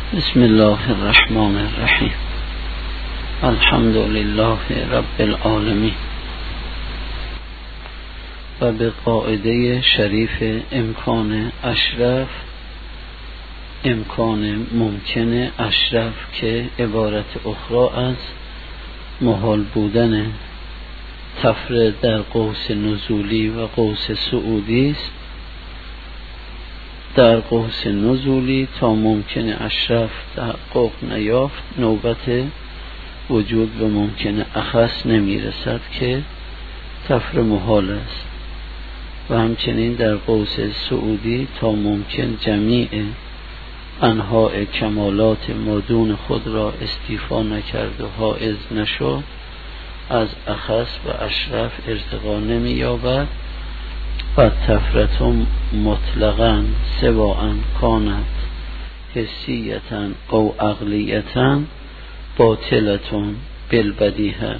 بسم الله الرحمن الرحیم. الحمد لله رب العالمین. و به قاعده شریف امکان اشرف، امکان ممکن اشرف که عبارت اخرى از محال بودن تفرد در قوس نزولی و قوس صعودی است. در قوس نزولی تا ممکن اشرف تحقق نیافت نوبت وجود به ممکن اخص نمیرسد که تفر محال است، و همچنین در قوس صعودی تا ممکن جمیع انواع کمالات مادون خود را استیفا نکرد و حائز نشد، از اخص و اشرف ارتقا نمی یابد و تفرت مطلقاً سواء کانت حسیتاً او عقلیتاً باطلتاً بالبدیهه.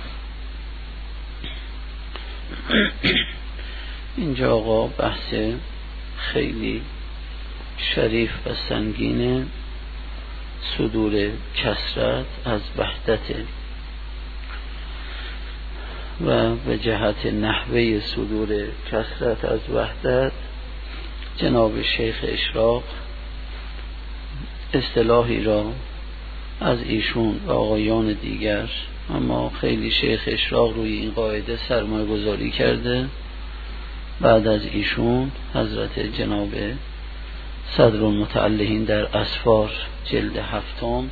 اینجا آقا بحث خیلی شریف و سنگین صدور کثرت از وحدت و به جهت نحوه صدور کثرت از وحدت جناب شیخ اشراق اصطلاحی را از ایشون و آقایان دیگر، اما خیلی شیخ اشراق روی این قاعده سرمایه گذاری کرده. بعد از ایشون حضرت جناب صدر المتعلهین در اسفار جلد 7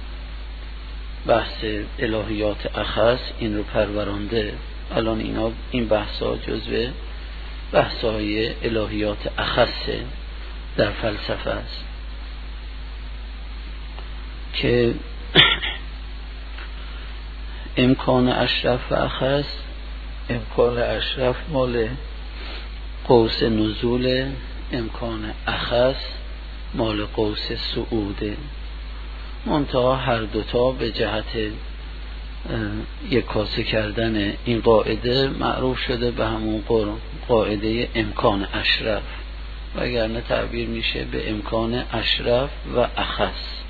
بحث الهیات اخص این رو پرورانده. الان این بحثا جزو بحثای الهیات اخص در فلسفه است که امکان اشرف و اخص، امکان اشرف مال قوس نزول، امکان اخص مال قوس صعوده. منتها هر دوتا به جهت یک کاسه کردن این قاعده معروف شده به همون قاعده امکان اشرف، وگرنه تعبیر میشه به امکان اشرف و اخص.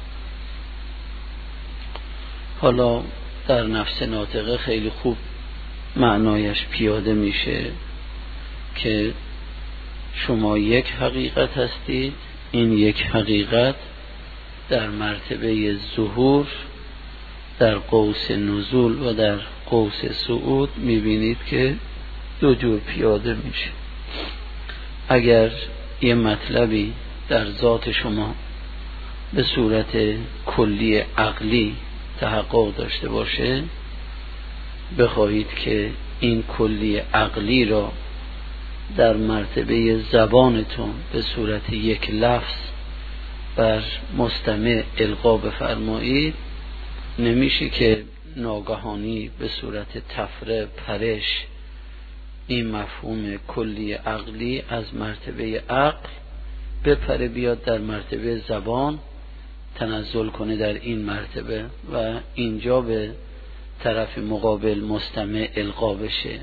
حالا در نفس ناطقه خیلی خوب معنایش پیاده میشه که شما یک حقیقت هستید، این یک حقیقت در مرتبه ظهور در قوس نزول و در قوس صعود میبینید که دو جور پیاده میشه. اگر یه مطلبی در ذات شما به صورت کلی عقلی تحقق داشته باشه، بخواهید که این کلی عقلی را در مرتبه زبانتون به صورت یک لفظ بر مستمع القا بفرمایید، نمیشه که ناگهانی به صورت تفره پرش این مفهوم کلی عقلی از مرتبه عقل بپره بیاد در مرتبه زبان تنزل کنه در این مرتبه و اینجا به طرف مقابل مستمع القا بشه.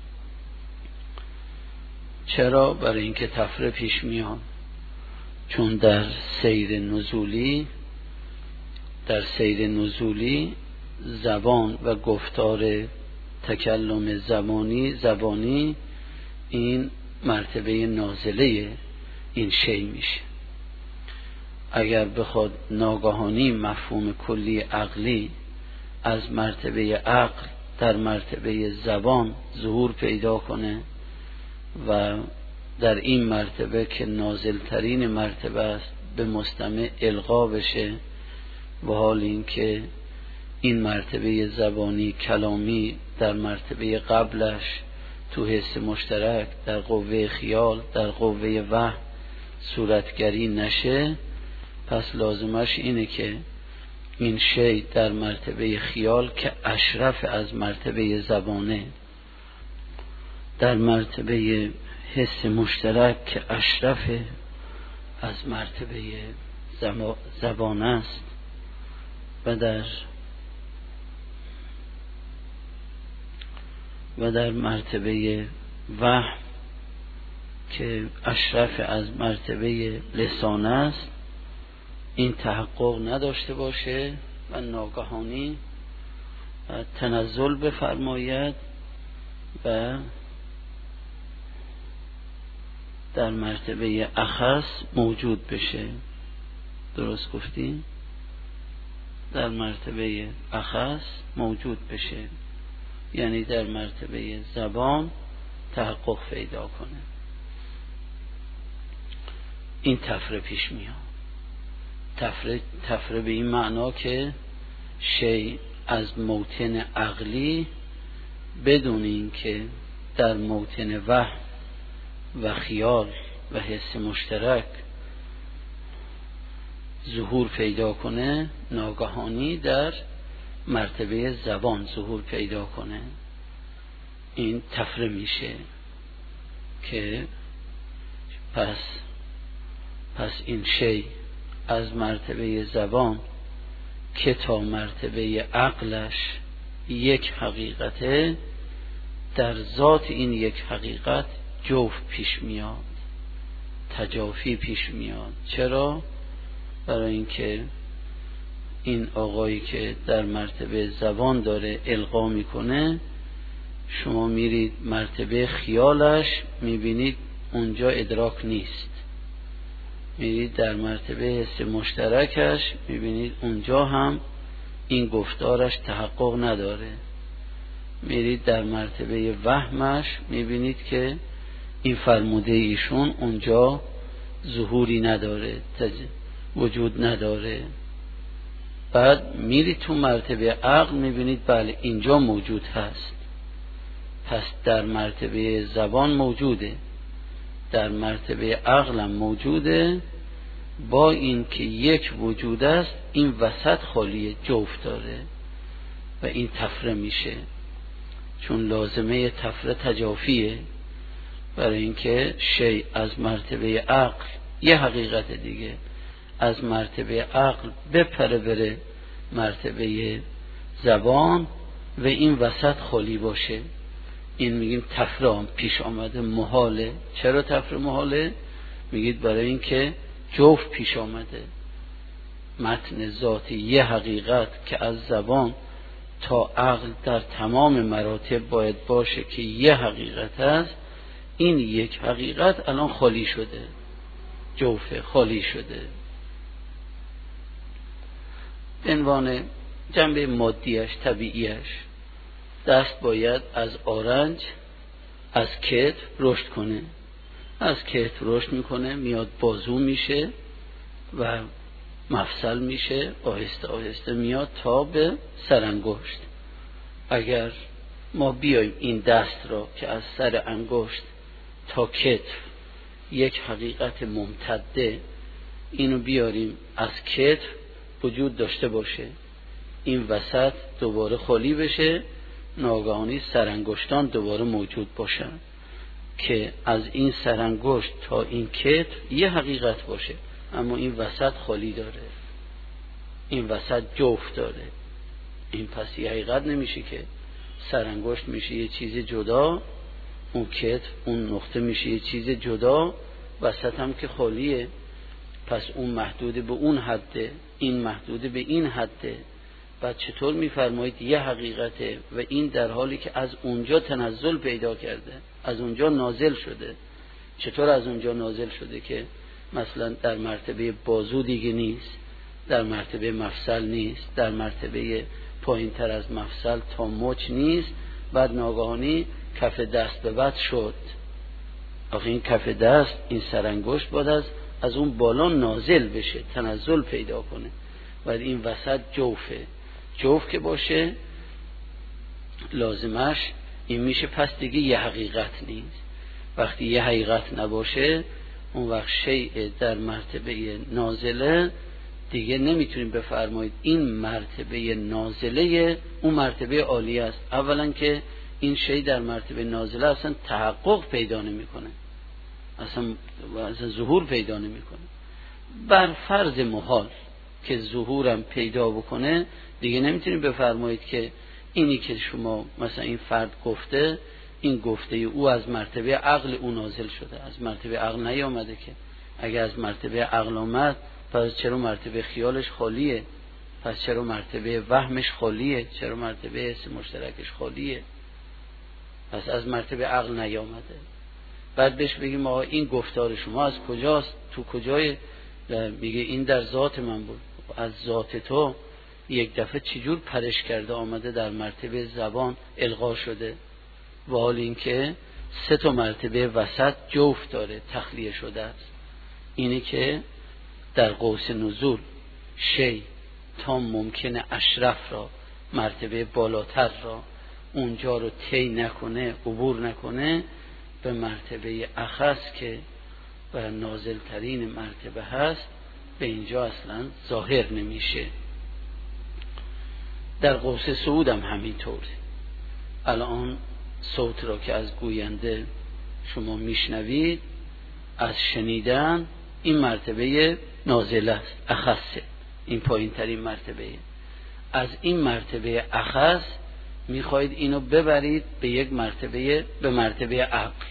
چرا؟ برای اینکه تفره پیش میاد، چون در سیر نزولی زبان و گفتار تکلم زبانی این مرتبه نازله این شی میشه. اگر بخواد ناگهانی مفهوم کلی عقلی از مرتبه عقل در مرتبه زبان ظهور پیدا کنه و در این مرتبه که نازل ترین مرتبه است به مستمع القا بشه، و حال این که این مرتبه زبانی کلامی در مرتبه قبلش تو حس مشترک در قوه خیال در قوه وهم صورتگری نشه، پس لازمش اینه که این شی در مرتبه خیال که اشرف از مرتبه زبانه، در مرتبه حس مشترک که اشرف از مرتبه زبان است، و در مرتبه وهم که اشرف از مرتبه لسان است، این تحقق نداشته باشه و ناگهانی تنزل بفرماید و در مرتبه اخص موجود بشه. درست گفتیم؟ در مرتبه اخص موجود بشه، یعنی در مرتبه زبان تحقق پیدا کنه. این طفره پیش میاد. طفره به این معنا که شیء از موطن عقلی بدون این که در موطن وهم و خیال و حس مشترک ظهور پیدا کنه، ناگهانی در مرتبه زبان ظهور پیدا کنه. این طفره میشه که پس این شیء از مرتبه زبان که تا مرتبه عقلش یک حقیقته، در ذات این یک حقیقت جفت پیش میاد، تجافی پیش میاد. چرا؟ برای اینکه این آقایی که در مرتبه زبان داره القا میکنه، شما میرید مرتبه خیالش میبینید اونجا ادراک نیست، میرید در مرتبه حس مشترکش میبینید اونجا هم این گفتارش تحقق نداره، میرید در مرتبه وهمش میبینید که این فرموده ایشون اونجا ظهوری نداره، وجود نداره. بعد میرید تو مرتبه عقل میبینید بله اینجا موجود هست. پس در مرتبه زبان موجوده، در مرتبه عقلم موجوده، با این که یک وجود است این وسط خالی جفت داره و این طفره میشه. چون لازمه طفره تجافیه، برای اینکه شیء از مرتبه عقل یه حقیقت دیگه از مرتبه عقل بپره بره مرتبه زبان و این وسط خالی باشه، این میگیم طفره هم پیش آمده، محاله. چرا طفره محاله؟ میگید برای اینکه جفت پیش آمده، متن ذاتی یه حقیقت که از زبان تا عقل در تمام مراتب باید باشه که یه حقیقت هست، این یک حقیقت الان خالی شده، جوفه خالی شده. به عنوان جنبه مادیش طبیعیش، دست باید از آرنج از کتف رشد کنه، از کتف رشد میکنه میاد بازو میشه و مفصل میشه، آهسته آهسته میاد تا به سرانگشت. اگر ما بیایم این دست را که از سر انگشت تا کتف یک حقیقت ممتده اینو بیاریم از کتف وجود داشته باشه، این وسط دوباره خالی بشه، ناگهانی سرانگشتان دوباره موجود باشن که از این سرانگشت تا این کتف یه حقیقت باشه، اما این وسط خالی داره، این وسط جفت داره. این پس یه حقیقت نمیشه که سرانگشت میشه یه چیز جدا، اون کتف اون نقطه میشه یه چیز جدا، وسط هم که خالیه. پس اون محدود به اون حده، این محدود به این حده. بعد چطور میفرمایید یه حقیقته و این در حالی که از اونجا تنزل پیدا کرده، از اونجا نازل شده. چطور از اونجا نازل شده که مثلا در مرتبه بازو دیگه نیست، در مرتبه مفصل نیست، در مرتبه پایین تر از مفصل تا مچ نیست، بعد ناگهانی کف دست به بعد شد. آخه این کف دست، این سرانگشت باید از اون بالا نازل بشه، تنزل پیدا کنه، بعد این وسط جوفه. جوف که باشه لازمش این میشه پس دیگه یه حقیقت نیست. وقتی یه حقیقت نباشه اون وقت شیء در مرتبه نازله دیگه نمیتونیم بفرمایید این مرتبه نازله اون مرتبه عالی است. اولا که این شیء در مرتبه نازله اصلا تحقق پیدا نمیکنه، اصلا ظهور پیدا نمیکنه. بر فرض محال که ظهورم پیدا بکنه دیگه نمیتونیم بفرمایید که اینی که شما مثلا این فرد گفته، این گفته او از مرتبه عقل او نازل شده، از مرتبه عقل نیامده که. اگه از مرتبه عقل آمد پس چرا مرتبه خیالش خالیه؟ پس چرا مرتبه وهمش خالیه؟ چرا مرتبه حس مشترکش خالیه؟ پس از مرتبه عقل نیامده. بعد بهش بگیم آقا این گفتار شما از کجاست؟ تو کجای؟ میگه این در ذات من بود. از ذات تو یک دفعه چجور پرش کرده آمده در مرتبه زبان القا شده، و حال این که 3 مرتبه وسط جوف داره، تخلیه شده است. اینی که در قوس نزول شی تا ممکنه اشرف را، مرتبه بالاتر را اونجا رو طی نکنه، عبور نکنه، به مرتبه اخص که و نازل ترین مرتبه هست به اینجا اصلا ظاهر نمیشه. در قوس صعود هم همینطوره. الان صوت را که از گوینده شما میشنوید، از شنیدن این مرتبه نازل است، اخصه، این پایین ترین مرتبه. از این مرتبه اخص میخواید اینو ببرید به یک مرتبه، به مرتبه عقل.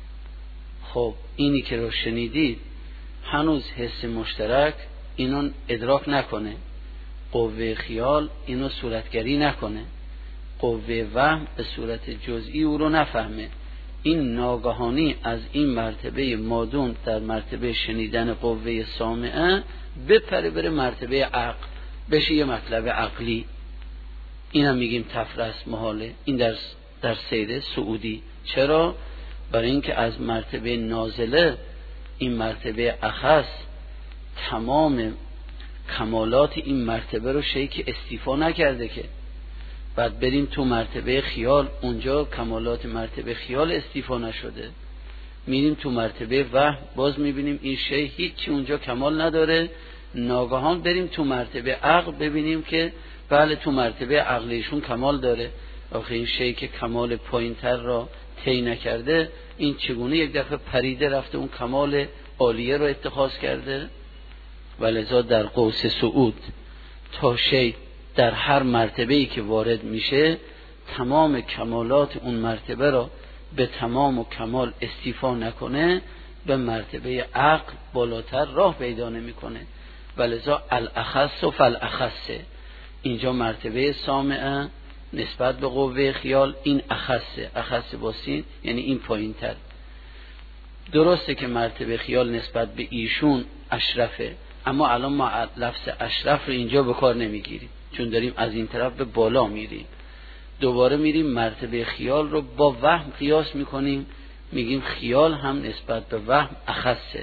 خب اینی که رو شنیدید هنوز حس مشترک اینو ادراک نکنه، قوه خیال اینو صورتگری نکنه، قوه وهم به صورت جزئی او رو نفهمه. این ناگهانی از این مرتبه مادون در مرتبه شنیدن قوه سامعه بپره بره مرتبه عقل، بشه یه مطلب عقلی. این هم میگیم تفرست محاله. این در سیر سعودی. چرا؟ برای اینکه از مرتبه نازله این مرتبه اخص تمام کمالات این مرتبه رو شیء استیفا نکرده که بعد بریم تو مرتبه خیال، اونجا کمالات مرتبه خیال استیفا نشده، میریم تو مرتبه وهم باز میبینیم این شیء هیچی اونجا کمال نداره. ناگهان بریم تو مرتبه عقل ببینیم که بله تو مرتبه عقلیشون کمال داره. آخه این شیء که کمال پایینتر را طی نکرده، این چگونه یک دفعه پریده رفته اون کمال عالیه رو اتخاذ کرده؟ ولذا در قوس صعود تا شیء در هر مرتبه‌ای که وارد میشه تمام کمالات اون مرتبه را به تمام و کمال استیفا نکنه، به مرتبه عقل بالاتر راه پیدا نمیکنه. ولذا الاخص و فالاخص، اینجا مرتبه سامعه نسبت به قوه خیال این اخصه، اخص با سین یعنی این پایین تر. درسته که مرتبه خیال نسبت به ایشون اشرفه، اما الان ما لفظ اشرف رو اینجا به کار نمیگیریم چون داریم از این طرف به بالا میریم. دوباره میریم مرتبه خیال رو با وهم قیاس میکنیم، میگیم خیال هم نسبت به وهم اخصه،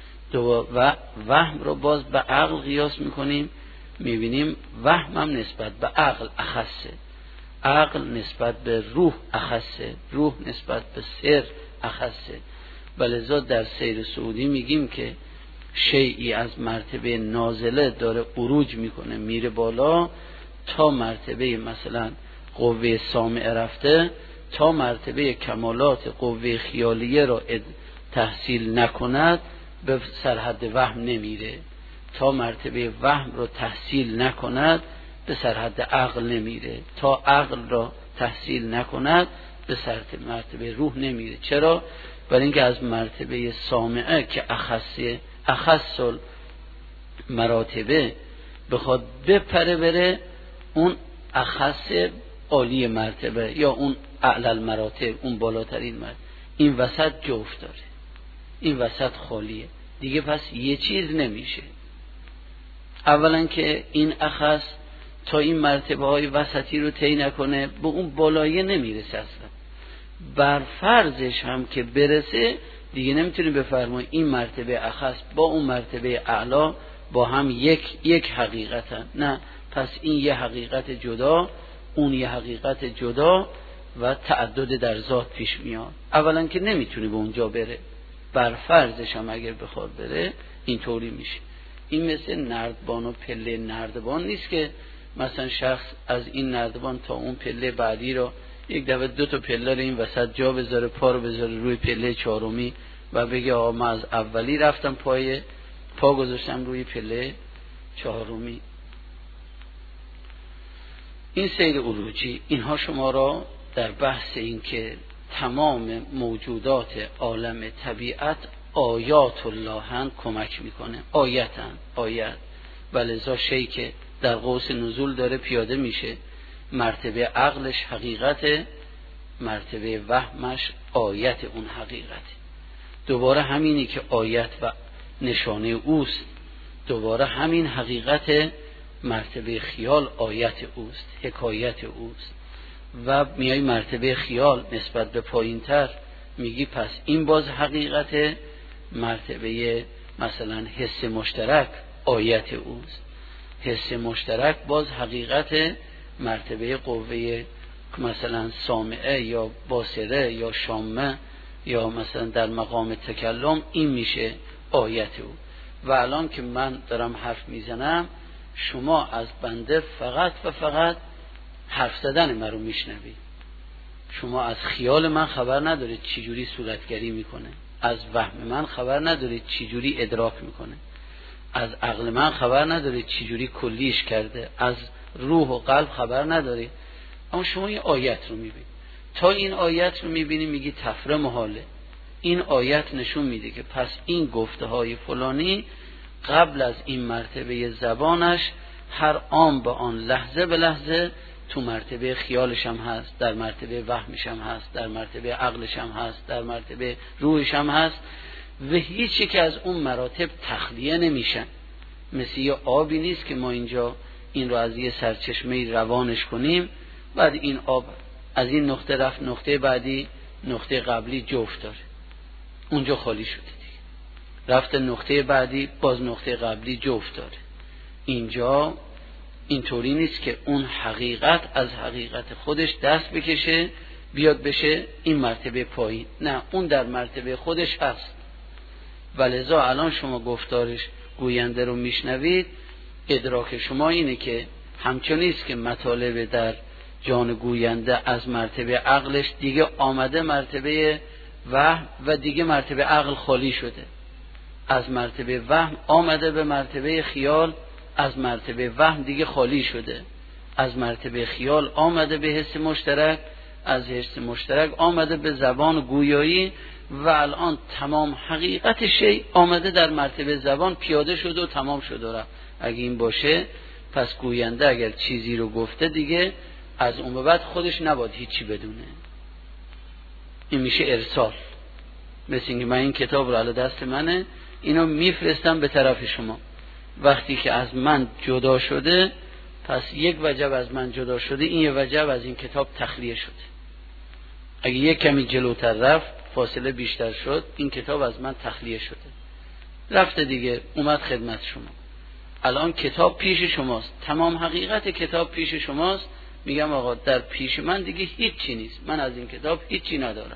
و وهم رو باز به عقل قیاس میکنیم، میبینیم وهم هم نسبت به عقل اخصه، عقل نسبت به روح اخصه، روح نسبت به سر اخصه. ولذا در سیر سعودی میگیم که شیئی از مرتبه نازله داره عروج میکنه، میره بالا تا مرتبه مثلا قوه سامعه رفته، تا مرتبه کمالات قوه خیالیه را تحصیل نکند به سرحد وهم نمیره، تا مرتبه وهم را تحصیل نکند به سرحد عقل نمیره، تا عقل را تحصیل نکند به سرحد مرتبه روح نمیره. چرا؟ برای اینکه از مرتبه سامعه که اخص مراتبه بخواد بپره بره اون اخص عالی مرتبه یا اون اعلی مراتب، اون بالاترین مرتبه، این وسط جفت داره، این وسط خالیه دیگه، پس یه چیز نمیشه. اولا که این اخص تا این مرتبه های وسطی رو طی نکنه به اون بالایه نمیرسه اصلا. بر فرضش هم که برسه دیگه نمیتونی بفرمایی این مرتبه اخص با اون مرتبه اعلا با هم یک حقیقتن. نه، پس این یه حقیقت جدا، اون یه حقیقت جدا و تعدد در ذات پیش میاد. اولا که نمیتونی به اونجا بره، بر فرضش هم اگر بخواد بره اینطوری میشه. این مثل نردبان و پله نردبان نیست که مثلا شخص از این نردبان تا اون پله بعدی رو یک دفعه 2 پله رو این وسط جا بذاره، پا رو بذاره روی پله 4می و بگه آقا من از اولی رفتم پا گذاشتم روی پله 4می. این سیر عروجی، اینها شما را در بحث این که تمام موجودات عالم طبیعت آیات اللهن کمک میکنه. آیت ولذا شی که در قوس نزول داره پیاده میشه، مرتبه عقلش حقیقت، مرتبه وهمش آیت اون حقیقت. دوباره همینی که آیت و نشانه اوست، دوباره همین حقیقت مرتبه خیال آیت اوست، حکایت اوست. و میای مرتبه خیال نسبت به پایینتر میگی پس این باز حقیقت مرتبه مثلا حس مشترک آیت اوست. حس مشترک باز حقیقت مرتبه قوه مثلا سامعه یا باصره یا شامه یا مثلا در مقام تکلم، این میشه آیت او. و الان که من دارم حرف میزنم شما از بنده فقط و فقط حرف زدن من رو میشنوید، شما از خیال من خبر ندارید چی جوری صورتگری میکنه، از وهم من خبر ندارید چی جوری ادراک میکنه، از عقل من خبر ندارید چی جوری کلیش کرده، از روح و قلب خبر ندارید، اما شما این آیت رو میبینید. تا این آیت رو میبینی میگی تفره محاله. این آیت نشون میده که پس این گفته های فلانی قبل از این مرتبه زبانش هر آن به آن لحظه به لحظه تو مرتبه خیالش هم هست، در مرتبه وهمش هم هست، در مرتبه عقلش هم هست، در مرتبه روحش هم هست و هیچی که از اون مراتب تخلیه نمیشن. مثل یه آبی نیست که ما اینجا این رو از یه سرچشمه روانش کنیم، بعد این آب از این نقطه رفت نقطه بعدی نقطه قبلی جفت داره، اونجا خالی شده دیگه، رفت نقطه بعدی باز نقطه قبلی جفت داره. اینجا اینطوری نیست که اون حقیقت از حقیقت خودش دست بکشه بیاد بشه این مرتبه پایین، نه، اون در مرتبه خودش هست. ولذا الان شما گفتارش گوینده رو میشنوید، ادراک شما اینه که همچون نیست که مطالب در جان گوینده از مرتبه عقلش دیگه آمده مرتبه وهم و دیگه مرتبه عقل خالی شده، از مرتبه وهم آمده به مرتبه خیال، از مرتبه وهم دیگه خالی شده، از مرتبه خیال آمده به حس مشترک، از حس مشترک آمده به زبان گویایی و الان تمام حقیقت شی آمده در مرتبه زبان پیاده شده و تمام شده و رفت. اگه این باشه پس گوینده اگر چیزی رو گفته دیگه از اون به بعد خودش نباید هیچی بدونه، این میشه ارسال. مثل اینکه من این کتاب رو علی دست منه، اینو میفرستم به طرف شما، وقتی که از من جدا شده پس یک وجب از من جدا شده، این یک وجب از این کتاب تخلیه شده. اگه یک کمی جلوتر رفت فاصله بیشتر شد، این کتاب از من تخلیه شده، رفته دیگه، اومد خدمت شما. الان کتاب پیش شماست، تمام حقیقت کتاب پیش شماست. میگم آقا در پیش من دیگه هیچی نیست، من از این کتاب هیچی ندارم،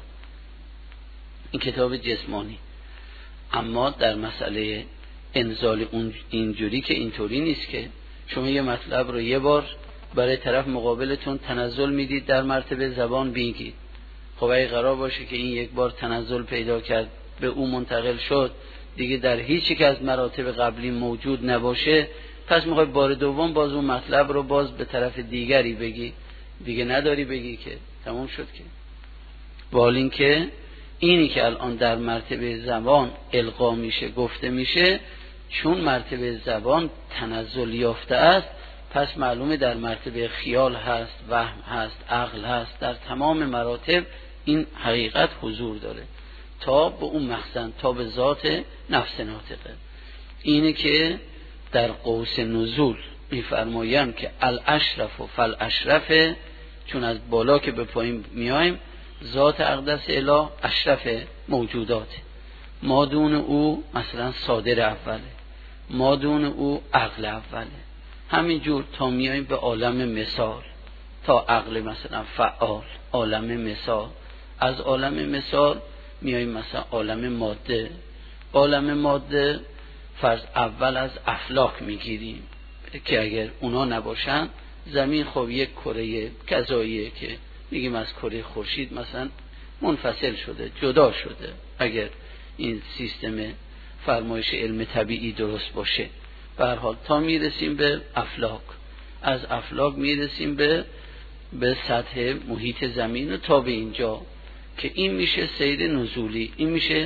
این کتاب جسمانی. اما در مسئله انزال اون اینجوری که اینطوری نیست که شما یه مطلب رو یه بار برای طرف مقابلتون تنزل میدید در مرتبه زبان بگید. خب اگه قرار باشه که این یک بار تنزل پیدا کرد به اون منتقل شد دیگه در هیچی که از مراتب قبلی موجود نباشه، پس میخوای بار دوم باز اون مطلب رو باز به طرف دیگری بگی، دیگه نداری بگی که تمام شد که. والین که اینی که الان در مرتبه زبان القا میشه گفته میشه، چون مرتبه زبان تنزل یافته است پس معلومه در مرتبه خیال هست، وهم هست، عقل هست، در تمام مراتب این حقیقت حضور داره تا به اون مخزن، تا به ذات نفس ناطقه. اینه که در قوس نزول میفرمایم که الاشرف و فالاشرف، چون از بالا که به پایین میایم ذات اقدس اله اشرف موجودات، ما دون او مثلا صادر اوله، ما دون او عقل اوله، همینجور تا میایم به عالم مثال، تا عقل مثلا فعال، عالم مثال، از عالم مثال میایم مثلا عالم ماده. عالم ماده فرض اول از افلاک میگیریم که اگر اونا نباشن زمین خب یک کره کذاییه که میگیم از کره خورشید مثلا منفصل شده، جدا شده، اگر این سیستم فرمایش علم طبیعی درست باشه. به هر حال تا میرسیم به افلاک، از افلاک میرسیم به سطح محیط زمین و تا به اینجا که این میشه سیر نزولی، این میشه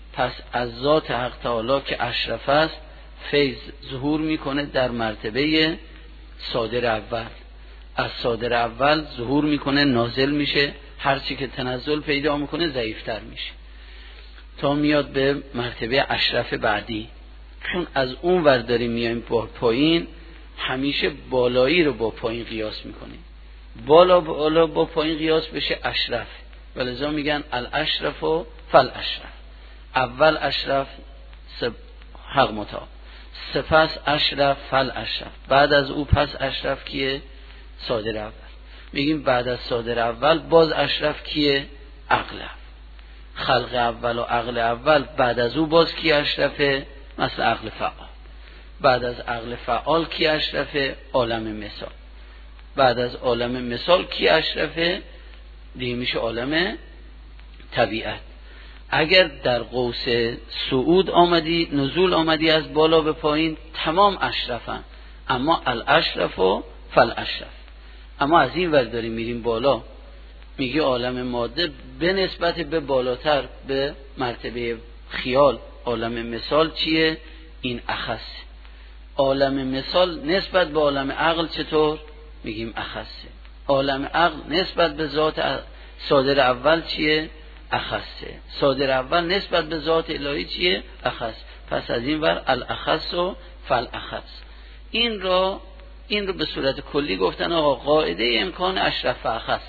پس از ذات حق تعالی که اشرف است فیض ظهور میکنه در مرتبه صادر اول، از صادر اول ظهور میکنه، نازل میشه، هرچی که تنزل پیدا میکنه ضعیفتر میشه تا میاد به مرتبه اشرف بعدی. چون از اون ور داریم میایم با پایین، همیشه بالایی رو با پایین قیاس میکنیم، بالا با پایین قیاس بشه اشرف، ولذا میگن الاشرف و فالاشرف. اول اشرف حق متعال، سپس اشرف فالاشرف، بعد از او پس اشرف کیه؟ صادر اول. میگیم بعد از صادر اول باز اشرف کیه؟ عقل اول. خلق اول و عقل اول بعد از او باز کی اشرفه؟ مثل عقل فعال. بعد از عقل فعال کی اشرفه؟ عالم مثال. بعد از عالم مثال کی اشرفه؟ دیگه میشه عالم طبیعت. اگر در قوس صعود آمدی، نزول آمدی از بالا به پایین، تمام اشرفن، اما الاشرف و فالاشرف. اما از این ور داریم میریم بالا، میگی عالم ماده به نسبت به بالاتر به مرتبه خیال، عالم مثال چیه؟ این اخص. عالم مثال نسبت به عالم عقل چطور؟ میگیم اخصه. عالم عقل نسبت به ذات صادر اول چیه؟ اخصه. صادر اول نسبت به ذات الهی چیه؟ اخص. پس از این ور الاخص و فالاخص. این رو به صورت کلی گفتن آقا قاعده امکان اشرف و اخص،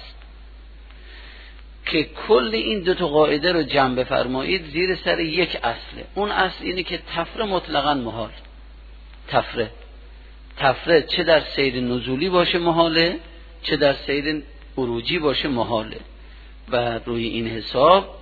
که کل این دو تا قاعده رو جمع بفرمایید زیر سر یک اصله. اون اصل اینه که تفره مطلقاً محال. تفره چه در سیر نزولی باشه محاله، چه در سیر عروجی باشه محاله. و روی این حساب،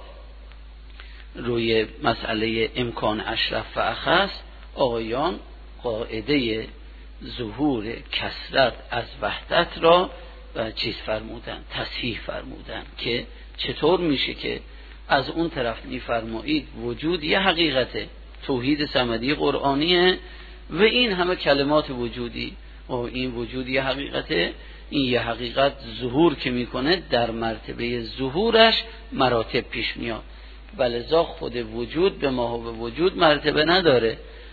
روی مسئله امکان اشرف و اخص، آقایان قاعده ظهور کثرت از وحدت را و چیز فرمودن، تصحیح فرمودن که چطور میشه که از اون طرف میفرمایید وجود یه حقیقته، توحید صمدی قرآنیه و این همه کلمات وجودی و این وجود یه حقیقته. این یه حقیقت ظهور که میکنه در مرتبه ظهورش مراتب پیش میاد، ولذا خود وجود به ما و به وجود مرتبه نداره،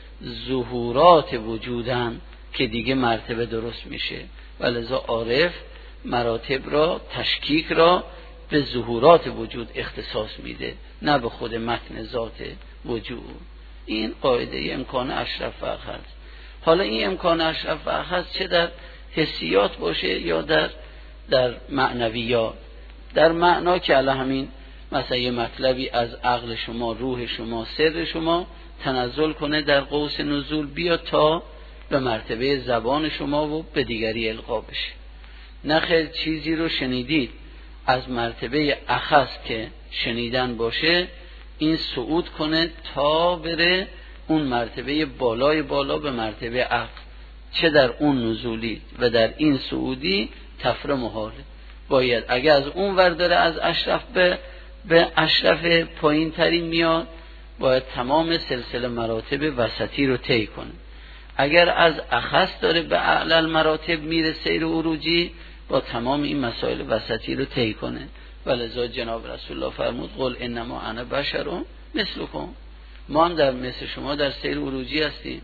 ظهورات وجودن که دیگه مرتبه درست میشه. ولذا عارف مراتب را، تشکیک را به ظهورات وجود اختصاص میده، نه به خود متن ذات وجود. این قاعده امکان اشرف و اخص. حالا این امکان اشرف و اخص چه در حسیات باشه یا در معنویات. در معنا که الان همین مثلا یه مطلبی از عقل شما، روح شما، سر شما تنزل کنه در قوس نزول، بیا تا به مرتبه زبان شما و به دیگری القا بشه. نخیر چیزی رو شنیدید از مرتبه اخص که شنیدن باشه، این صعود کنه تا بره اون مرتبه بالای بالا به مرتبه عقل، چه در اون نزولی و در این صعودی تفره محاله. باید اگر از اون ور داره از اشرف به اشرف پایین ترین میاد، باید تمام سلسله مراتب وسطی رو طی کنه. اگر از اخص داره به اعلی مراتب میره سیر عروجی، با تمام این مسائل وسطی رو طی کنه. ولذا جناب رسول الله فرمود قل انما انا بشر مثلکم، ما هم در مثل شما در سیر عروجی هستیم.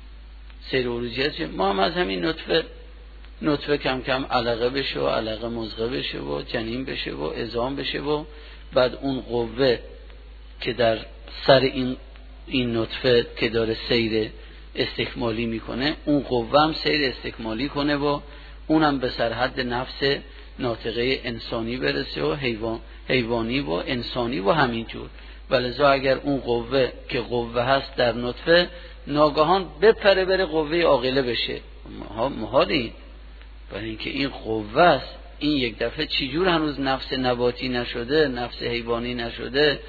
سیر عروجی هستیم، ما هم از همین نطفه کم کم علقه بشه و علقه مضغه بشه و جنین بشه و عظام بشه و بعد اون قوه که در سر این نطفه که داره سیر استکمالی میکنه، اون قوه هم سیر استکمالی کنه و اونم به سرحد نفس ناطقه انسانی برسه و حیوانی و انسانی و همینجور. ولذا اگر اون قوه که قوه هست در نطفه ناگهان بپره بره قوه عاقله بشه، محالی، برای اینکه این قوه است. این یک دفعه چجور هنوز نفس نباتی نشده، نفس حیوانی نشده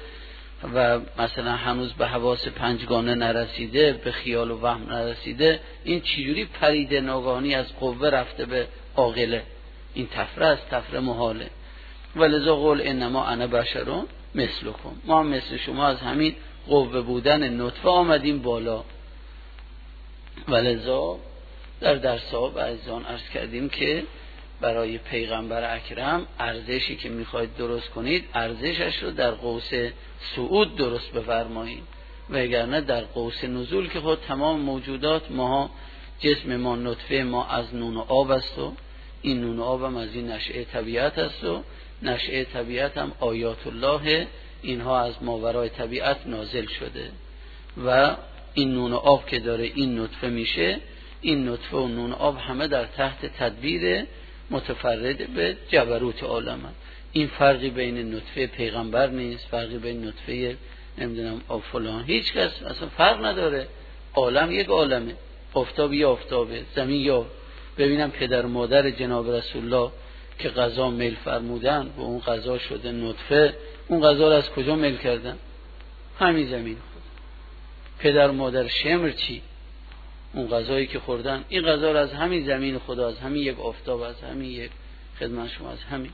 و مثلا هنوز به حواس پنجگانه نرسیده، به خیال و وهم نرسیده، این چجوری پریده ناگهانی از قوه رفته به عاقله؟ این تفره است، تفره محاله. ولذا قول انما انا بشرون مثلکم، ما مثل شما از همین قوه بودن نطفه آمدیم بالا. ولذا در درس‌ها بعضان عرض کردیم که برای پیغمبر اکرم ارزشی که میخواید درست کنید ارزشش رو در قوس صعود درست بفرمایید، وگرنه در قوس نزول که خود تمام موجودات ما جسم ما نطفه ما از نون و آب است و این نون و آب هم از این نشأه طبیعت است و نشأه طبیعت هم آیات الله، اینها از ماورای طبیعت نازل شده و این نون و آب که داره این نطفه میشه، این نطفه و نون و آب همه در تحت تدبیر متفرد به جبروت عالم هست. این فرقی بین نطفه پیغمبر نیست، فرقی بین نطفه نمیدونم آب فلان، هیچ کس اصلا فرق نداره. عالم یک عالمه، آفتاب یا آفتابه، زمین یا ببینم پدر مادر جناب رسول الله که غذا میل فرمودن و اون غذا شده نطفه، اون غذا رو از کجا میل کردن؟ همین زمین خود. پدر مادر شمر چی؟ اون غذایی که خوردن این غذا رو از همین زمین خدا، از همین یک آفتاب، از همین یک خدمت شما، از همین.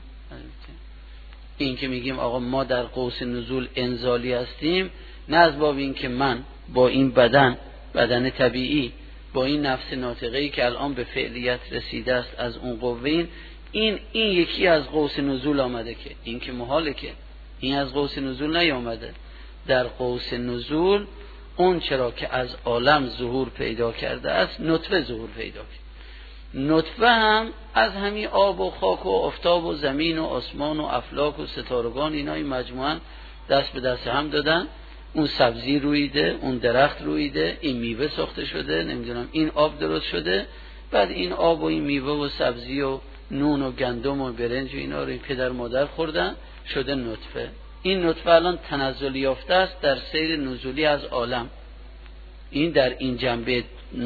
این که میگیم آقا ما در قوس نزول انزالی هستیم، نه از باب این که من با این بدن طبیعی، با این نفس ناطقه‌ای که الان به فعلیت رسیده است از اون قوین، این یکی از قوس نزول آمده، که این که محاله که این از قوس نزول نیامده. در قوس نزول اون چرا که از عالم ظهور پیدا کرده است نطفه ظهور پیدا کرد. نطفه هم از همین آب و خاک و آفتاب و زمین و آسمان و افلاک و ستارگان، اینا این مجموعاً دست به دست هم دادن، اون سبزی رویده، اون درخت رویده، این میوه ساخته شده، نمیدونم این آب درست شده، بعد این آب و این میوه و سبزی و نون و گندم و برنج و اینا رو این پدر مادر خوردن، شده نطفه. این نطفه الان تنزل یافته است در سیر نزولی از عالم. این در این جنبه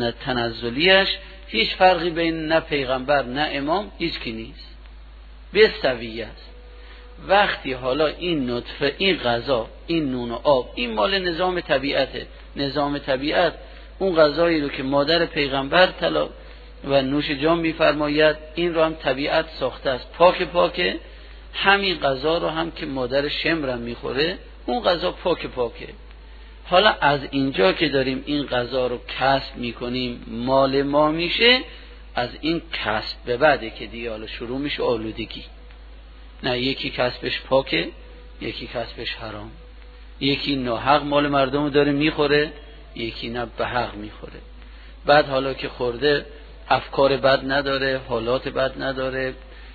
تنزلیش هیچ فرقی بین نه پیغمبر نه امام هیچ کی نیست، به سویه است. وقتی حالا این نطفه، این غذا، این نون و آب، این مال نظام طبیعته، نظام طبیعت اون غذایی رو که مادر پیغمبر طلا و نوش جان می‌فرماید این رو هم طبیعت ساخته است، پاکه. همین غذا رو هم که مادر شمرم میخوره، اون غذا پاکه. حالا از اینجا که داریم این غذا رو کسب میکنیم، مال ما میشه، از این کسب به بعده که دیگه حالا شروع میشه آلودگی. نه یکی کسبش پاکه، یکی کسبش حرام، یکی ناحق مال مردم داره میخوره، یکی نه به حق میخوره. بعد حالا که خورده افکار بد نداره، حالات بد نداره،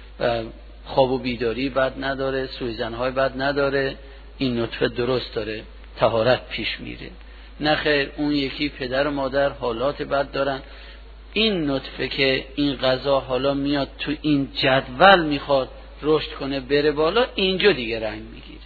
خواب و بیداری بد نداره، سویزنهای بد نداره، این نطفه درست داره، طهارت پیش میره. نه خیر، اون یکی پدر و مادر حالات بد دارن، این نطفه که این غذا حالا میاد تو این جدول میخواد رشد کنه بره بالا، اینجا دیگه رنگ میگیره.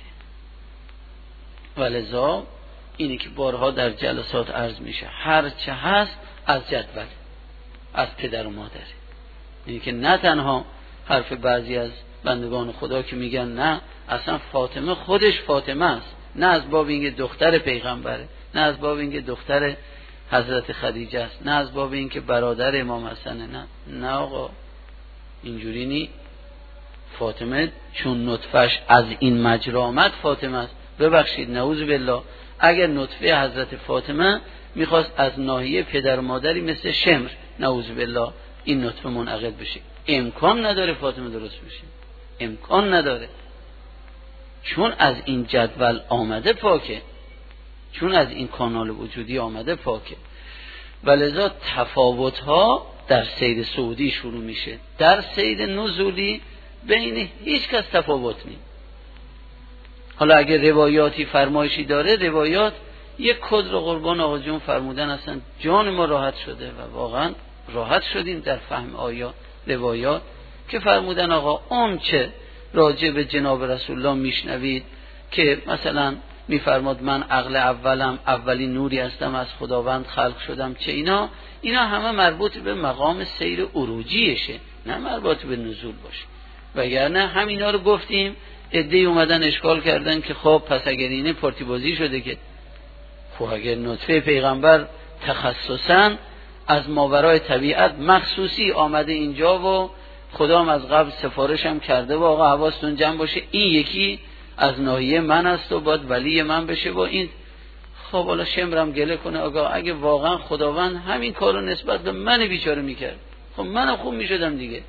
ولذا اینی که بارها در جلسات عرض میشه، هر چه هست از جدول، از پدر و مادره. اینی که نه تنها حرف بعضی از بندگان خدا که میگن نه اصلا فاطمه خودش فاطمه است، نه از باب اینکه دختر پیغمبره، نه از باب اینکه دختر حضرت خدیجه است، نه از باب اینکه برادر امام حسنه، نه آقا اینجوری نی. فاطمه چون نطفش از این مجرا آمد فاطمه است. ببخشید نعوذ بالله، اگر نطفه حضرت فاطمه میخواست از ناحیه پدر مادری مثل شمر نعوذ بالله این نطفه منعقد بشه، امکان نداره فاطمه درست بشه، امکان نداره. چون از این جدول آمده پاکه، چون از این کانال وجودی آمده پاکه. ولذا تفاوت‌ها در سیر سعودی شروع میشه، در سیر نزولی بین هیچ کس تفاوت نیست. حالا اگه روایاتی فرمایشی داره، روایات یک کد رو قربان آقا جون فرمودن، اصلا جان ما راحت شده و واقعا راحت شدیم در فهم آیات روایات که فرمودن آقا اون چه راجع به جناب رسول الله میشنوید که مثلا میفرماد من عقل اولم، اولین نوری هستم از خداوند خلق شدم، چه اینا همه مربوط به مقام سیر عروجیشه، نه مربوط به نزول باشه. وگرنه همینا رو گفتیم، عده‌ای اومدن اشکال کردن که خب پس اگر اینه پارتی بازی شده، که خب اگر نطفه پیغمبر تخصصاً از ماورای طبیعت مخصوصی آمده اینجا و خدا هم از قبل سفارش هم کرده و آقا حواستون جمع باشه این یکی از ناحیه من است و باید ولی من بشه با این، خب حالا شمرم گله کنه آقا اگه واقعا خداوند همین کارو نسبت به من بیچاره میکرد، خب منم خوب میشدم دیگه.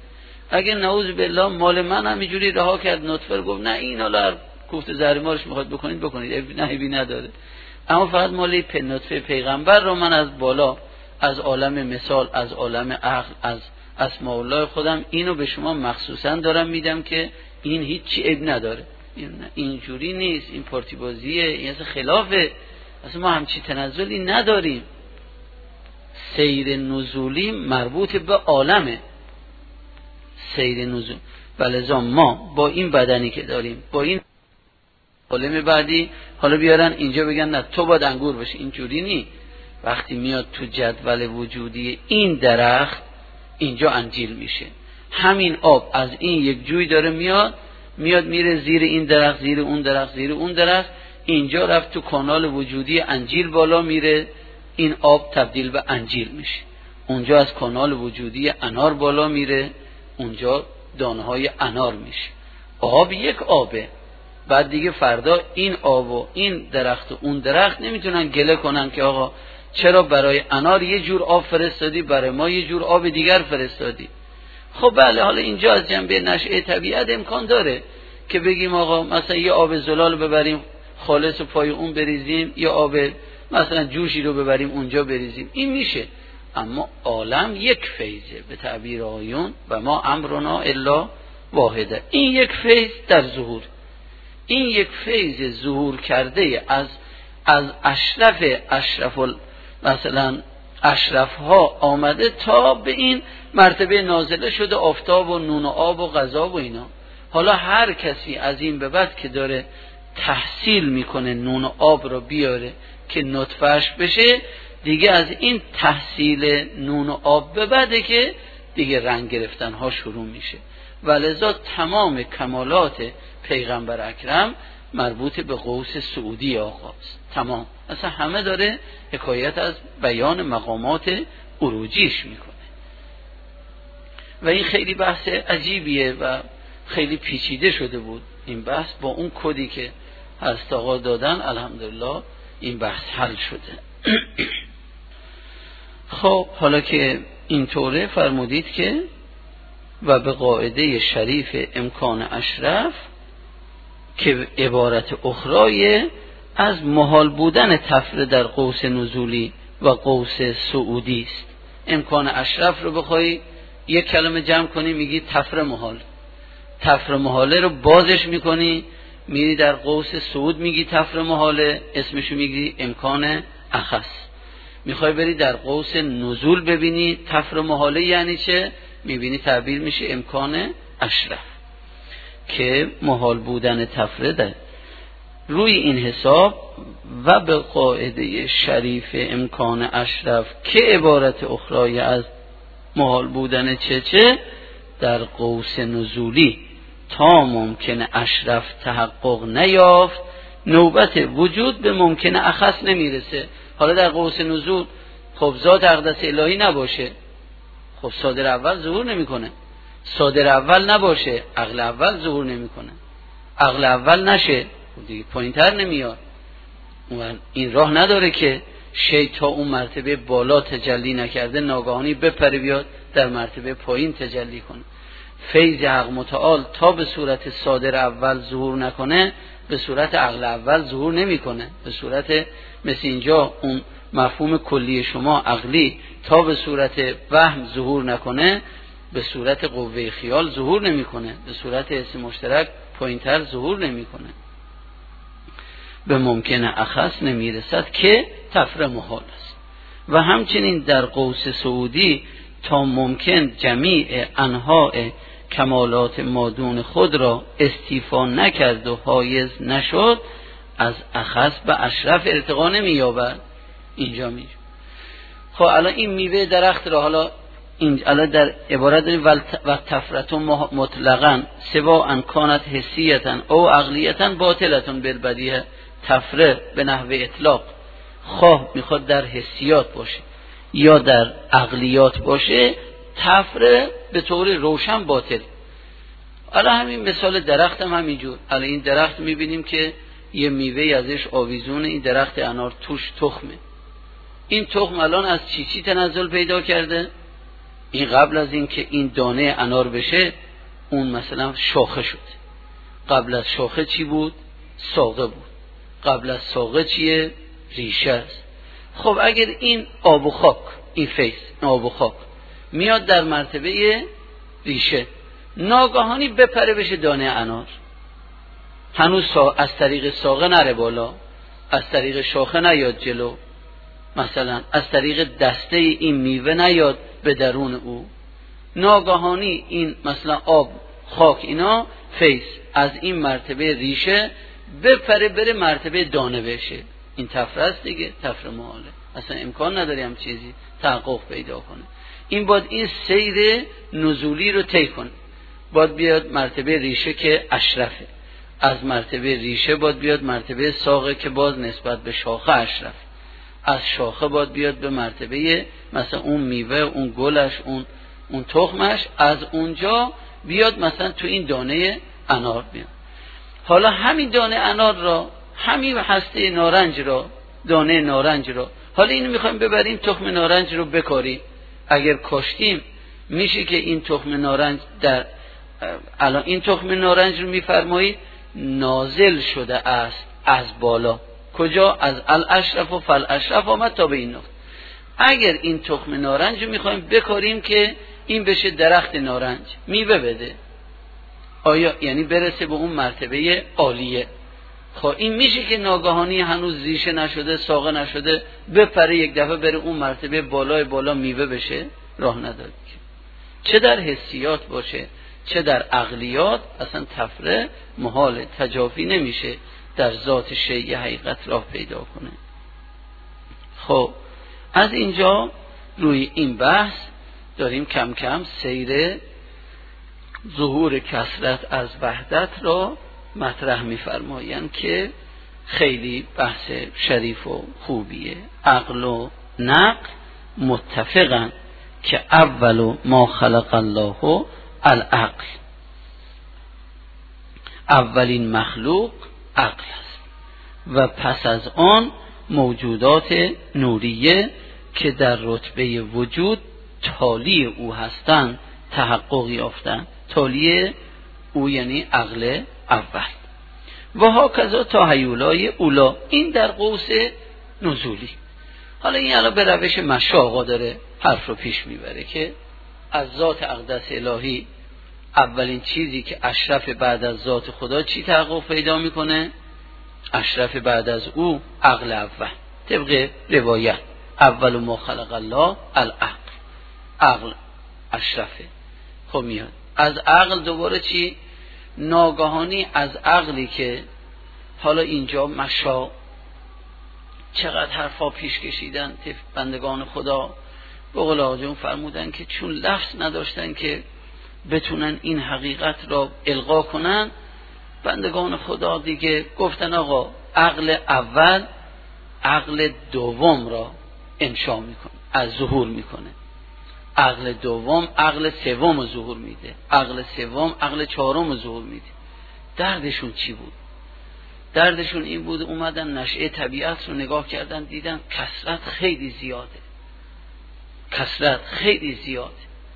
اگه نعوذ بالله مال من همینجوری رها کرد نطفه، گفت نه این حالا کوفت زهرمارش میخواد بکنید نه عیبی نداره، اما فقط مال نطفه پیغمبر رو من از بالا، از عالم مثال، از عالم عقل، از اسماء الله خودم اینو به شما مخصوصا دارم میدم که این هیچی عیب نداره، اینجوری نیست، این پارتی بازیه، این اصلا خلافه، اصلا ما همچی تنزلی نداریم. سیر نزولی مربوط به عالمه، سیر نزول، ولذا ما با این بدنی که داریم، با این عالم بعدی، حالا بیارن اینجا بگن نه تو باید انگور باشی، اینجوری نی. وقتی میاد تو جدول وجودی این درخت، اینجا انجیل میشه. همین آب از این یک جوی داره میاد میره زیر این درخت، زیر اون درخت، زیر اون درخت، اینجا رفت تو کانال وجودی انجیل بالا میره، این آب تبدیل به انجیل میشه. اونجا از کانال وجودی انار بالا میره، اونجا دانه‌های انار میشه. آب یک آبه. بعد دیگه فردا این آب و این درخت و اون درخت نمیتونن گله کنن که آقا چرا برای انار یه جور آب فرستادی، برای ما یه جور آب دیگر فرستادی. خب بله، حالا اینجا از جنبه نشأه طبیعت امکان داره که بگیم آقا مثلا یه آب زلال ببریم خالص و پای اون بریزیم، یا آب مثلا جوشی رو ببریم اونجا بریزیم، این میشه. اما عالم یک فیضه به تعبیر آیون و ما امرنا الا واحده. این یک فیض در ظهور، این یک فیض ظهور کرده از اشرف ها آمده تا به این مرتبه نازله شده، آفتاب و نون و آب و غذا و اینا. حالا هر کسی از این به بعد که داره تحصیل میکنه نون و آب رو بیاره که نطفهش بشه، دیگه از این تحصیل نون و آب به بعده که دیگه رنگ گرفتن ها شروع میشه. ولذا تمام کمالات پیغمبر اکرم مربوط به قوس سعودی آقاست. تمام، اصلا همه داره حکایت از بیان مقامات عروجیش میکنه و این خیلی بحث عجیبیه و خیلی پیچیده شده بود این بحث. با اون کدی که هست آقا دادن الحمدلله این بحث حل شده. خب حالا که اینطوره فرمودید که و به قاعده شریف امکان اشرف که عبارت اخرای از محال بودن تفره در قوس نزولی و قوس سعودی است. امکان اشرف رو بخوای یک کلمه جمع کنی میگی تفره محال، تفره محاله رو بازش میکنی میری در قوس سعود میگی تفره محاله، اسمشو میگی امکان اخص. میخوای بری در قوس نزول ببینی تفره محاله یعنی چه، میبینی تعبیر میشه امکان اشرف که محال بودن تفره ده. روی این حساب و به قاعده شریف امکان اشرف که عبارت اخرای از محال بودن چه در قوس نزولی تا ممکن اشرف تحقق نیافت، نوبت وجود به ممکن اخص نمیرسه. حالا در قوس نزول خب ذات اقدس الهی نباشه، خب صادر اول ظهور نمیکنه، صادر اول نباشه عقل اول ظهور نمیکنه، عقل اول نشه دیگه پایین‌تر نمیاد. این راه نداره که شی تا اون مرتبه بالا تجلی نکرده ناگهانی بپره بیاد در مرتبه پایین تجلی کنه. فیض حق متعال تا به صورت صادر اول ظهور نکنه به صورت عقل اول ظهور نمیکنه. به صورت مثل اینجا اون مفهوم کلی شما عقلی تا به صورت وهم ظهور نکنه به صورت قوه خیال ظهور نمیکنه، به صورت حس مشترک پایین‌تر ظهور نمیکنه، به ممکن اخص نمیرسد که تفره محال است. و همچنین در قوس سعودی تا ممکن جمیع انواع کمالات مادون خود را استیفا نکرد و حایز نشد، از اخص به اشرف ارتقا نمی‌یابد. اینجا میشه. خب الان این میوه درخت را حالا الان در عبارت داریم و تفرتون مطلقاً سوا ان کانت حسیتاً او عقلیتاً باطلتاً بالبدیهه. تفره به نحو اطلاق خواه میخواد در حسیات باشه یا در عقلیات باشه، تفره به طور روشن باطل. الان همین مثال درخت هم همینجور. الان این درخت میبینیم که یه میوه ازش آویزونه، این درخت انار توش تخمه. این تخم الان از چی تنزل پیدا کرده؟ این قبل از این که این دانه انار بشه اون مثلا شاخه شد. قبل از شاخه چی بود؟ ساقه بود. قبل از ساقه چیه؟ ریشه است. خب اگر این آب و خاک، این فیض آب و خاک میاد در مرتبه ریشه، ناگهانی بپره بشه دانه انار، هنوز از طریق ساقه نره بالا، از طریق شاخه نیاد جلو، مثلا از طریق دسته این میوه نیاد به درون او، ناگهانی این مثلا آب، خاک، اینا فیض از این مرتبه ریشه بپره بره مرتبه دانه بشه. این طفره است دیگه، طفره محاله، اصلا امکان نداری هم چیزی تحقق پیدا کنه. این باید این سیر نزولی رو طی کنه، باید بیاد مرتبه ریشه که اشرفه، از مرتبه ریشه باید بیاد مرتبه ساقه که باز نسبت به شاخه اشرف، از شاخه باید بیاد به مرتبه مثلا اون میوه، اون گلش، اون تخمش، از اونجا بیاد مثلا تو این دانه انار بیاد. حالا همین دانه انار را، همین هسته نارنج را، دانه نارنج را، حالا اینو میخوایم ببریم تخم نارنج رو بکاریم. اگر کاشتیم میشه که این تخم نارنج در الان این تخم نارنج رو میفرمایید نازل شده است از بالا. کجا؟ از الاشرف و فالاشرف آمد تا به این نقطه. اگر این تخم نارنج رو میخوایم بکاریم که این بشه درخت نارنج، میوه بده، آیا یعنی برسه به اون مرتبه عالیه، خب این میشه که ناگهانی هنوز ریشه نشده، ساقه نشده، بپره یک دفعه بره اون مرتبه بالای بالا میوه بشه؟ راه نداره. چه در حسیات باشه چه در عقلیات اصلا تفره محال، تجافی نمیشه در ذات شیء حقیقت راه پیدا کنه. خب از اینجا روی این بحث داریم کم کم سیر ظهور کثرت از وحدت را مطرح می‌فرمایند که خیلی بحث شریف و خوبیه. عقل و نقل متفقن که اول ما خلق الله العقل، اولین مخلوق عقل است و پس از آن موجودات نوریه که در رتبه وجود تالی او هستند تحقق یافتند. تالی او یعنی عقل اول. و هاکذا تا هیولای اولا، این در قوس نزولی. حالا این الان به روش مشاقا داره حرف رو پیش میبره که از ذات اقدس الهی اولین چیزی که اشرف بعد از ذات خدا چی تحقق پیدا میکنه؟ اشرف بعد از او عقل اول، طبق روایت اول ما خلق الله العقل، عقل اشرفه. خب میاد از عقل دوباره چی؟ ناگهانی از عقلی که حالا اینجا مشا چقدر حرفا پیش کشیدن بندگان خدا، به قول آقایون فرمودن که چون لفظ نداشتن که بتونن این حقیقت را القا کنن، بندگان خدا دیگه گفتن آقا عقل اول عقل دوم را انشا میکنه، از ظهور میکنه، عقل دوم عقل سوم ظهور میده، عقل سوم عقل چهارم ظهور میده. دردشون چی بود؟ دردشون این بود اومدن نشأه طبیعت رو نگاه کردن، دیدن کثرت خیلی زیاده، کثرت خیلی زیاده.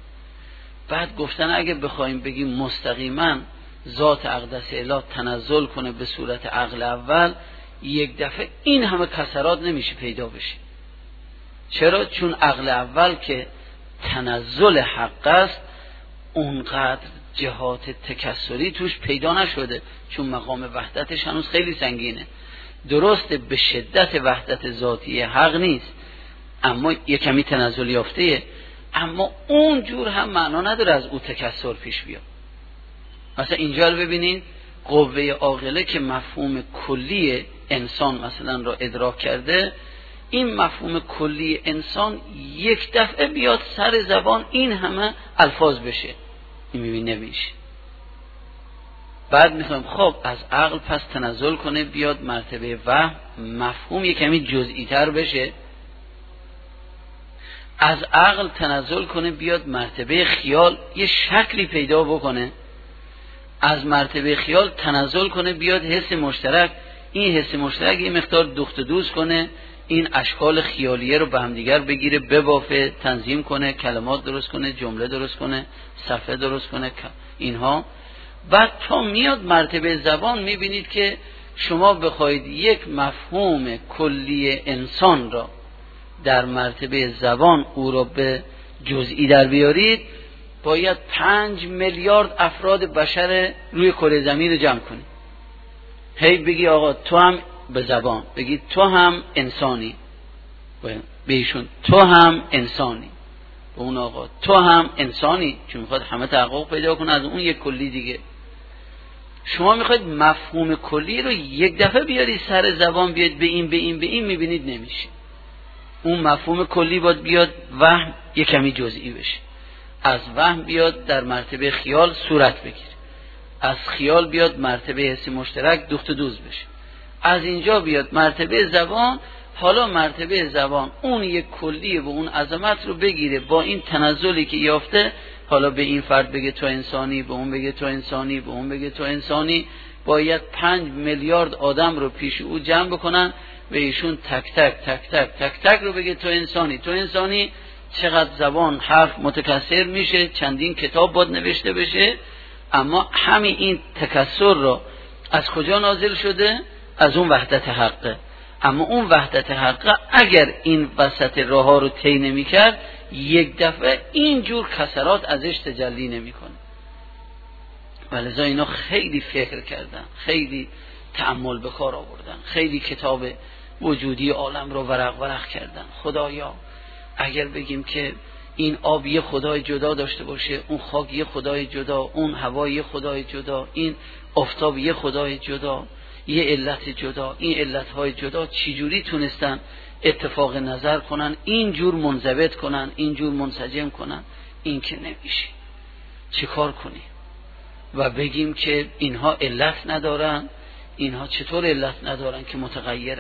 بعد گفتن اگه بخوایم بگیم مستقیما ذات اقدس اله تنزل کنه به صورت عقل اول، یک دفعه این همه کثرات نمیشه پیدا بشه. چرا؟ چون عقل اول که تنزل حق است اونقدر جهات تکسری توش پیدا نشده، چون مقام وحدتش هنوز خیلی سنگینه. درسته به شدت وحدت ذاتی حق نیست، اما یک کمی تنزل یافته، اما اون جور هم معنا نداره از او تکسر پیش بیاد. مثلا اینجا رو ببینید، قوه عاقله که مفهوم کلی انسان مثلا را ادراک کرده، این مفهوم کلی انسان یک دفعه بیاد سر زبان این همه الفاظ بشه، این میبین نمیشه. بعد میخوایم خب از عقل پس تنزل کنه بیاد مرتبه وهم، مفهوم یک کمی جزئی تر بشه، از عقل تنزل کنه بیاد مرتبه خیال یه شکلی پیدا بکنه، از مرتبه خیال تنزل کنه بیاد حس مشترک، این حس مشترک یه مقدار دوخت دوز کنه، این اشکال خیالیه رو به هم دیگر بگیره، ببافه، تنظیم کنه، کلمات درست کنه، جمله درست کنه، صفحه درست کنه، اینها. بعد تا میاد مرتبه زبان، میبینید که شما بخواید یک مفهوم کلی انسان را در مرتبه زبان او را به جزئی در بیارید، باید 5 میلیارد افراد بشر روی کره زمین رو جمع کنید. هی بگی آقا تو هم به زبان بگید تو هم انسانی، به ایشون تو هم انسانی، به اون آقا تو هم انسانی، چون میخواد همه تحقق پیدا کنه از اون یک کلی دیگه. شما میخواید مفهوم کلی رو یک دفعه بیاری سر زبان، بیاد به این میبینید نمیشه. اون مفهوم کلی باید بیاد وهم یک کمی جزئی بشه، از وهم بیاد در مرتبه خیال صورت بگیره، از خیال بیاد مرتبه حسی مشترک دوخت دوز بشه، از اینجا بیاد مرتبه زبان. حالا مرتبه زبان اون یک کلیه و اون عظمت رو بگیره با این تنزلی که یافته، حالا به این فرد بگه تو انسانی، به اون بگه تو انسانی، به اون بگه تو انسانی. باید 5 میلیارد آدم رو پیش او جمع بکنن و ایشون تک تک تک تک تک تک رو بگه تو انسانی، تو انسانی. چقدر زبان حرف متکثر میشه، چندین کتاب باید نوشته بشه. اما همین این تکثر رو از کجا نازل شده؟ از اون وحدت حقه. اما اون وحدت حقه اگر این وسط راه ها رو طی نمی کرد، یک دفعه اینجور کسرات ازش تجلی نمی کنه. ولذا اینا خیلی فکر کردن، خیلی تأمل به کار آوردن، خیلی کتاب وجودی عالم رو ورق ورق کردن. خدایا اگر بگیم که این آب یه خدای جدا داشته باشه، اون خاک یه خدای جدا، اون هوا یه خدای جدا، این آفتاب یه خدای جدا، یه علت جدا، این علتهای جدا، چجوری تونستن اتفاق نظر کنن، اینجور منضبط کنن، اینجور منسجم کنن؟ این که نمیشه. چه کار کنیم و بگیم که اینها علت ندارن؟ اینها چطور علت ندارن که متغیرن؟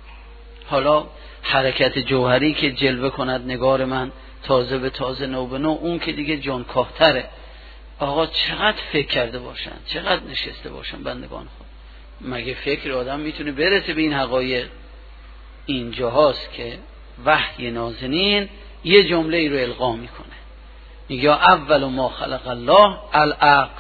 حالا حرکت جوهری که جلوه کند نگار من تازه به تازه، نو به نو، اون که دیگه جانکاه‌تره. آقا چقدر فکر کرده باشن، چقدر نشسته باشن بندگان خود. مگه فکر آدم میتونه برسه به این حقایق؟ اینجا هاست که وحی نازنین یه جمله ای رو القا میکنه، میگه اول ما خلق الله العقل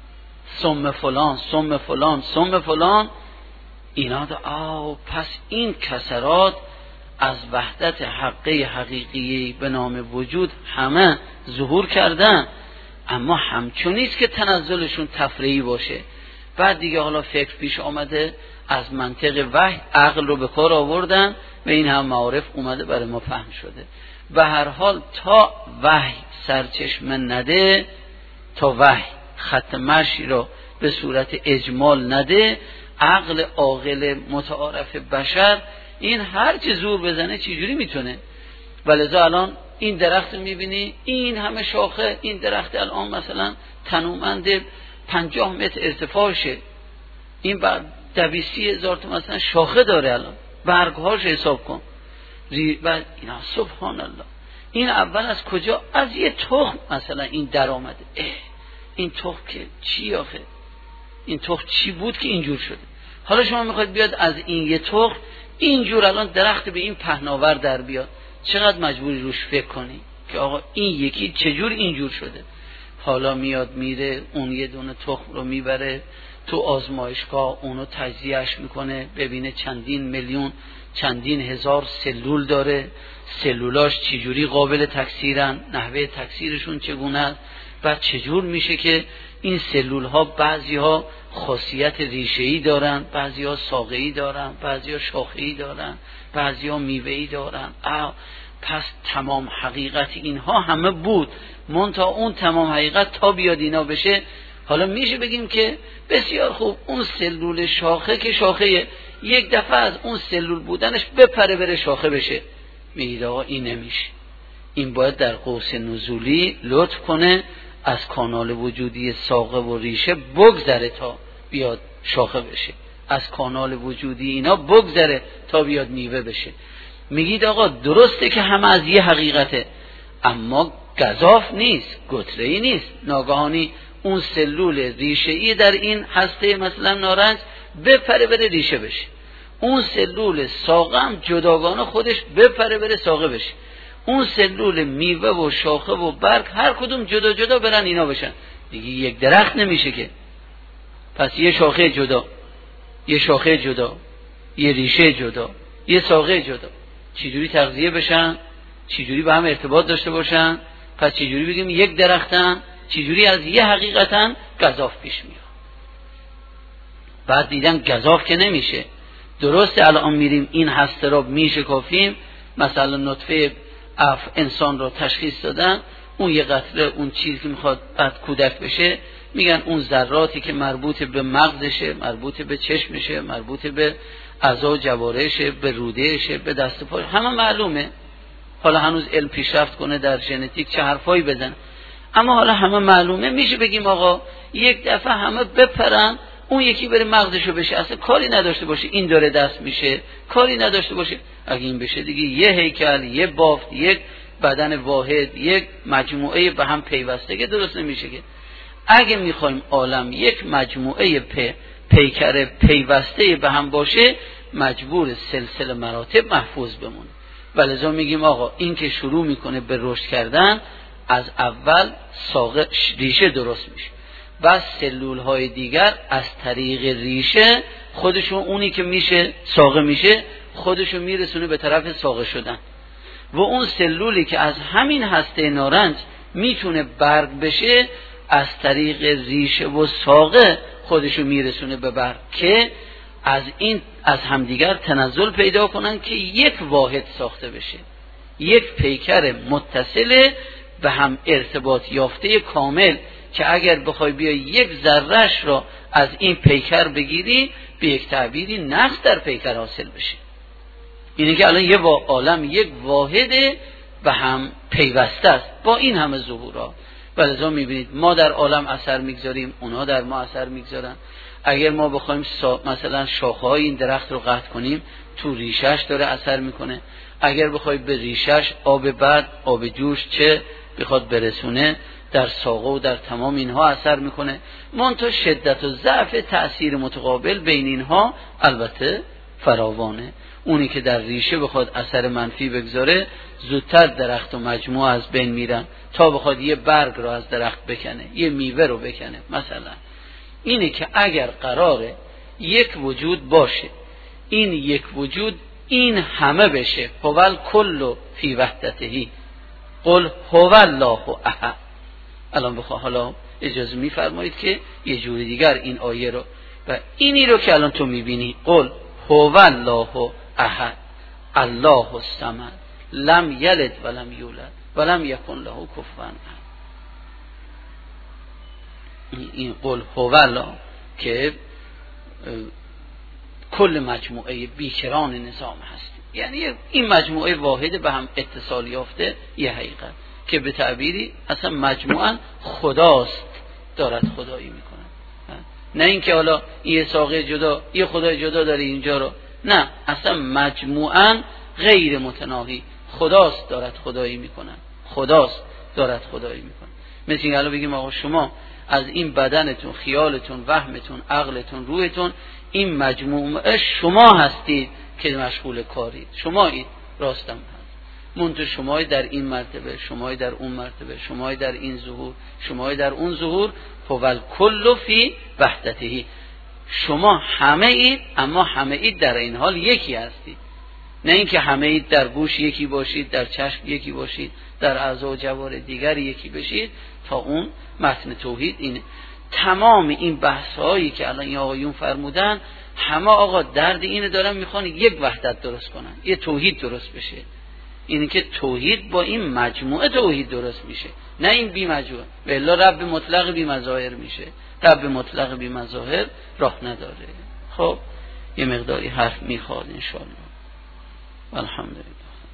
ثم فلان ثم فلان ثم فلان. اینا پس این کسرات از وحدت حقه حقیقی به نام وجود همه ظهور کردن، اما همچون نیست که تنزلشون تفریعی باشه. بعد دیگه حالا فکر پیش آمده، از منطق وحی عقل رو به کار آوردن و این هم معارف اومده برای ما فهم شده. به هر حال تا وحی سرچشمه نده، تا وحی خط مشی رو به صورت اجمال نده، عقل عاقل متعارف بشر این هر چه زور بزنه چجوری میتونه؟ ولذا الان این درخت میبینی این همه شاخه، این درخت الان مثلا تنومند 50 متر ارتفاعشه، این بعد 200,000 تا مثلا شاخه داره، الان برگهاش حساب کن. بعد اینا سبحان الله، این اول از کجا؟ از یه تخم مثلا این در آمده. این تخم که چی آخه؟ این تخم چی بود که اینجور شده؟ حالا شما میخواید بیاد از این یه تخم اینجور الان درخت به این پهناور در بیاد، چقدر مجبوری روش فکر کنی که آقا این یکی چجور اینجور شده؟ حالا میاد میره اون یه دونه تخم رو میبره تو آزمایشگاه، اونو تجزیهش میکنه، ببینه چندین میلیون چندین هزار سلول داره، سلولاش چجوری قابل تکثیرن، نحوه تکثیرشون چگونه است، بعد چجور میشه که این سلول ها بعضی ها خاصیت ریشه‌ای دارن، بعضی ها ساقه‌ای دارن، بعضی ها شاخه‌ای دارن، بعضی ها میوه‌ای دارن. پس تمام حقیقت اینها همه بود، منتها اون تمام حقیقت تا بیاد اینا بشه. حالا میشه بگیم که بسیار خوب اون سلول شاخه که شاخه یک دفعه از اون سلول بودنش بپره بره شاخه بشه، میگید آقا این نمیشه، این باید در قوس نزولی لطف کنه از کانال وجودی ساقه و ریشه بگذره تا بیاد شاخه بشه، از کانال وجودی اینا بگذره تا بیاد میوه بشه. میگید آقا درسته که همه از یه حقیقته، اما گزاف نیست، گتره‌ای نیست، ناگهانی اون سلول ریشه‌ای در این هسته مثلا نارنج بپره بره ریشه بشه، اون سلول ساقه هم جداگانه خودش بپره بره ساقه بشه، اون سلول میوه و شاخه و برگ هر کدوم جدا جدا برن اینا بشن، دیگه یک درخت نمیشه که. پس یه شاخه جدا، یه شاخه جدا، یه ریشه جدا، یه ساقه جدا، چجوری تغذیه بشن؟ چجوری به هم ارتباط داشته باشن؟ پس چجوری بگیم یک درختن؟ چجوری از یه حقیقتن گزاف پیش میاد؟ بعد دیدن گزاف که نمیشه. درسته الان میریم این هسته را میشه کافیم، مثلا نطفه انسان را تشخیص دادن، اون یه قطره اون چیزی که میخواد بعد کودک بشه، میگن اون ذراتی که مربوط به مغزشه، مربوط به چشمشه، مربوط به اعضا و جوارحشه، به رودهشه، به دست و پا، همه معلومه. حالا هنوز علم پیشرفت کنه در ژنتیک چه حرفایی بزن، اما حالا همه معلومه. میشه بگیم آقا یک دفعه همه بپرن اون یکی بره مغزشو بشه، اصلا کاری نداشته باشه این داره دست میشه، کاری نداشته باشه. اگه این بشه دیگه یه هیکل، یه بافت، یک بدن واحد، یک مجموعه به هم پیوسته که درست نمیشه که. اگه میخوایم عالم یک مجموعه پیکر پیوسته به هم باشه، مجبور سلسله مراتب محفوظ بمونه. ولذا میگیم آقا این که شروع میکنه به رشد کردن، از اول ساقه ریشه درست میشه، و سلول های دیگر از طریق ریشه خودشون، اونی که میشه ساقه میشه، خودشون میرسونه به طرف ساقه شدن. و اون سلولی که از همین هسته نارنج میتونه برگ بشه، از طریق ریشه و ساقه خودشون میرسونه به برگ، که از همدیگر تنزل پیدا کنن که یک واحد ساخته بشه، یک پیکر متصل به هم ارتباط یافته کامل، که اگر بخوای بیای یک ذره‌اش را از این پیکر بگیری، به یک تعبیری نقص در پیکر حاصل بشه. اینه که الان یه عالم یک واحد به هم پیوسته است با این همه ظهورات. ولذا میبینید ما در عالم اثر میگذاریم، اونا در ما اثر میگذارن. اگر ما بخوایم مثلا شاخه‌های این درخت رو قطع کنیم، تو ریشش داره اثر میکنه. اگر بخوای به ریشش آب بد، آب جوش چه بخواد برسونه، در ساقه و در تمام اینها اثر میکنه. منتها شدت و ضعف تأثیر متقابل بین اینها البته فراوانه. اونی که در ریشه بخواد اثر منفی بگذاره، زودتر درخت و مجموعه از بین میرن تا بخواد یه برگ رو از درخت بکنه، یه میوه رو بکنه. مثلا اینه که اگر قراره یک وجود باشه، این یک وجود این همه بشه، هو کل فی وحدته، قل هو الله احد. الان حالا اجازه میفرمایید که یه جوری دیگر این آیه رو و اینی رو که الان تو میبینی، قل هو الله احد الله الصمد لم یلد ولم یولد ولم یکن له کفوا احد. این قل هو الله که کل مجموعه بیکران نظام هست، یعنی این مجموعه واحد به هم اتصال یافته، یه حقیقت که به تعبیری اصلا مجموعاً خداست دارد خدایی میکنه. نه اینکه حالا یه ساقه جدا، یه خدای جدا داره اینجا رو، نه، اصلا مجموعاً غیر متناهی خداست دارد خدایی میکنه، خداست دارد خدایی میکنه. مثل اینکه الان بگیم آقا شما از این بدنتون، خیالتون، وهمتون، عقلتون، روحتون، این مجموعه شما هستید که مشغول کارید، شمایید، راستم هست. منتها شمای در این مرتبه، شمای در اون مرتبه، شمای در این ظهور، شمای در اون ظهور، فول کل فی وحدته. شما همه اید، اما همه اید در این حال یکی هستید. نه اینکه همه اید در گوش یکی باشید، در چشم یکی باشید، در اعضا و جوارح دیگر یکی بشید. تا اون متن توحید اینه. تمام این بحث‌هایی که الان این آقایون فرمودن، همه آقا درد اینه دارن، میخوان یک وحدت درست کنن، یه توحید درست بشه. اینه که توحید با این مجموعه توحید درست میشه، نه این بی مجموعه. و الا رب مطلق بی مظاهر میشه، رب مطلق بی مظاهر راه نداره. خب یه مقداری حرف میخواد انشاءالله. الحمدلله.